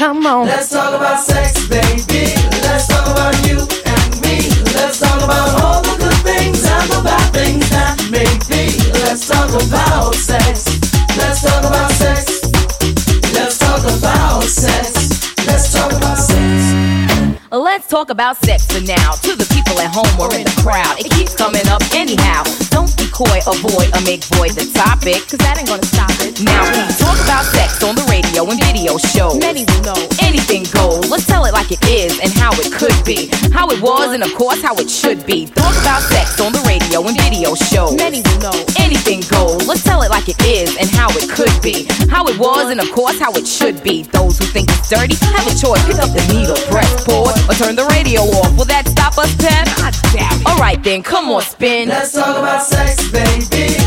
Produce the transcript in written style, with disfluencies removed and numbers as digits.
come on. Let's talk about sex, baby. Let's talk about you and me. Let's talk about all the good things and the bad things that may be. Let's talk about sex. Let's talk about sex. Let's talk about sex. Let's talk about sex. Let's talk about sex for now. To the people at home or in the crowd, it keeps coming up anyhow. Don't be coy, avoid, or make void the topic, cause that ain't gonna stop it. Now we talk about sex on the radio and video shows. Many will know anything goes. Let's tell it like it is and how it could be, how it was and of course how it should be. Talk about sex on the radio and video shows. Many will know anything goes. Let's tell it like it is and how it could be, how it was and of course how it should be. Those who think it's dirty have a choice. Pick up the needle, press pause, or turn the radio off. Will that stop us, Pep? God damn it. Alright then, come on, spin. Let's talk about sex, baby.